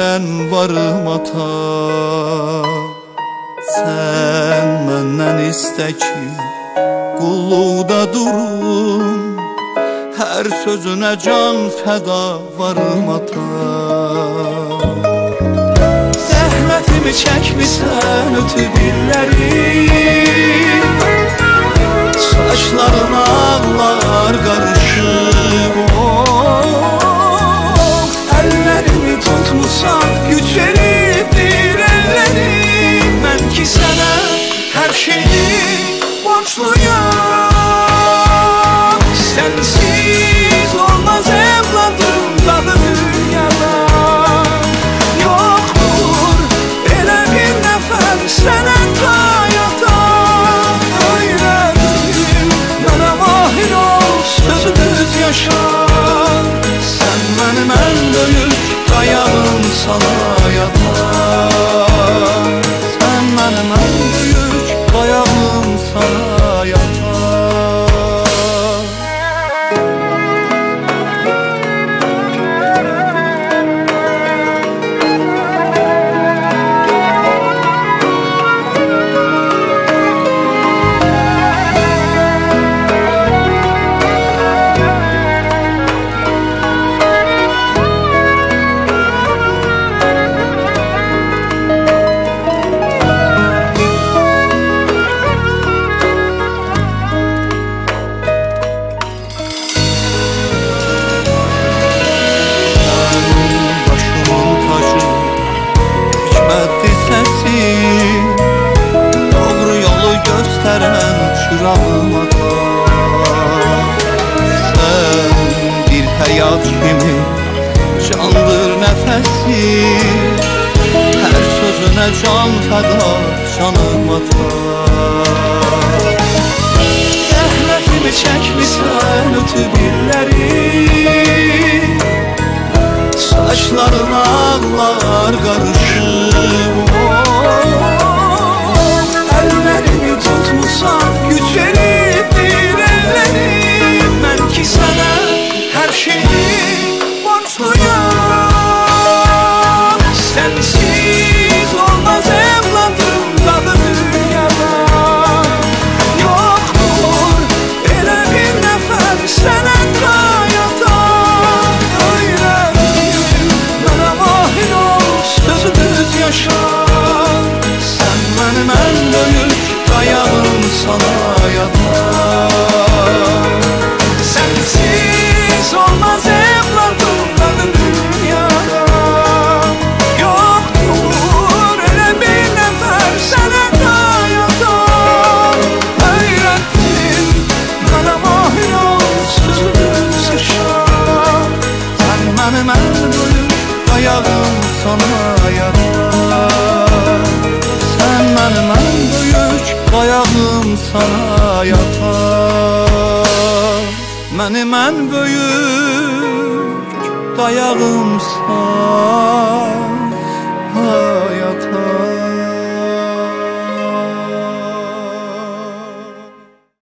səndən varım ata. Sən məndən istə ki qulluqda durum, hər sözünə can fəda varım ata. Zəhmətimi çəkmisən ötüb illərim, saçlarına ağlar qarışıb. Əllərimi tutmusan, güc verib bir əllərim. Mən ki sənə hər şeyi borçluyam. Sənsiz olmaz evladım dadı dünyada. Yoxdur elə bir nəfər sənə tayata. Öyrədim mənə mahir ol, sözü düz yaşa. Sən mənim ən böyük dayağım sana yatar. Sən mənim ən böyük dayağım sana yatar. Çırağım ata. Sən bir həyat kimi candır nəfəsim, hər sözünə can fəda canım ata. Zəhmətimi çəkmisən ötüb illərim, saçlarına ağlar qarışıb. Əllərimi tutmusan, güc verib bir əllərim. Mən ki sənə hər şeyi borçluyam. Sənsiz olmaz evladım dadı dünyada. Yoxdur elə bir nəfər sənə tayata. Öyrədim mənə mahir ol, sözü düz yaşa. Sən mənim ən böyük dayağım sana yatar. Sensiz olmaz evladım dadı dünyada. Yoktur elə bir nəfər sənə dayatar. Öyrətdin mənə mahir ol, sözü düz yaşa. Sən mənim ən böyük dayağım sana yatar. Sən mənim ən böyük dayağım sana yatar. Mənim ən böyük dayağım sana